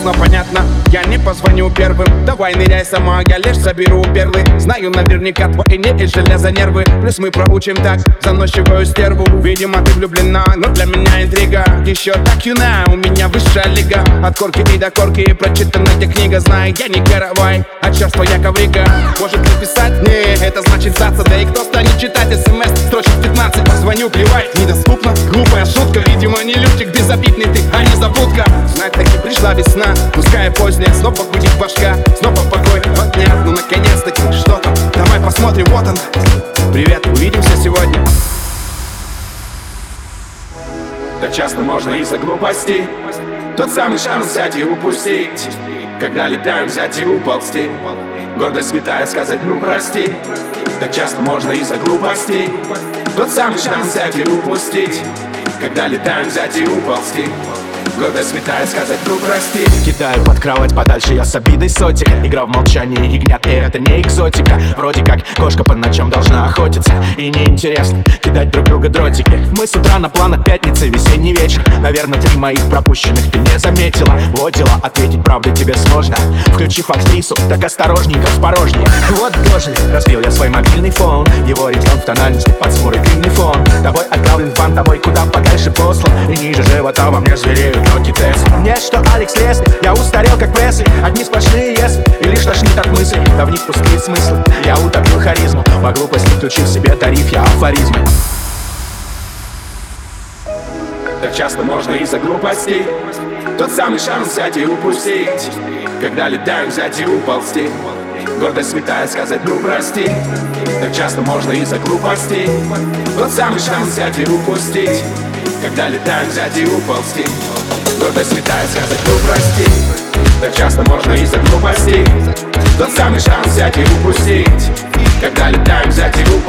ясно, понятно, я не позвоню первым. Давай ныряй сама, я лишь соберу перлы. Знаю наверняка твои не из железа нервы. Плюс мы проучим так заносчивую стерву. Видимо, ты влюблена, но для меня интрига. Еще так юна, у меня высшая лига. От корки и до корки, прочитана тебе книга. Знай, я не каравай, а черство я коврига. Может написать? Не, это значит сдаться. Да и кто станет читать смс строчек 15? Позвоню, плевать, недоступно. Глупая шутка, видимо, не лютик безобидный ты, а не забудка. Знать таки пришла весна, пускай поздняя. Снова гудит башка, снова покой. Вот нет, ну наконец-таки, что там? Давай посмотрим, вот он. Привет, увидимся сегодня. Так часто можно из-за глупости тот самый шанс взять и упустить. Когда летаем, взять и уползти. Гордость святая, сказать ну прости. Так часто можно из-за глупости тот самый шанс взять и упустить. Когда летаем, взять и уползти. Гордость святая, сказать ну прости. Кидаю под кровать подальше я с обидой сотик. Игра в молчании ягнят, и это не экзотика. Вроде как кошка по ночам должна охотиться. И неинтересно кидать друг друга дротики. Мы с утра на планах пятницы, весенний вечер. Наверное, 3 моих пропущенных ты не заметила. Вот дела, ответить правда тебе сложно. Включив актрису, так осторожненько в порожнее. Вот дожили, разбил я свой мобильный фон. Его рингтон в тональности под хмурый длинный фон. Тобой отправлен в ван, тобой куда подальше послан. И ниже живота во мне звереют ноги Тесла. Мне что Алекс Лесли, я устарел как Пресли. Одни сплошные если, и лишь тошнит от мыслей. Да в них пустые смыслы, я утопил харизму. По глупости включив себе тариф, я афоризмы. Так часто можно из-за глупости тот самый шанс взять и упустить. Когда летаем, взять и уползти. Гордость святая, сказать ну прости. Так часто можно из-за глупости тот самый шанс взять и упустить. Когда летаем, взять и уползти. Гордость святая, сказать ну прости. Так часто можно из-за глупости тот самый шанс взять и упустить. Когда летаем, взять и уползти.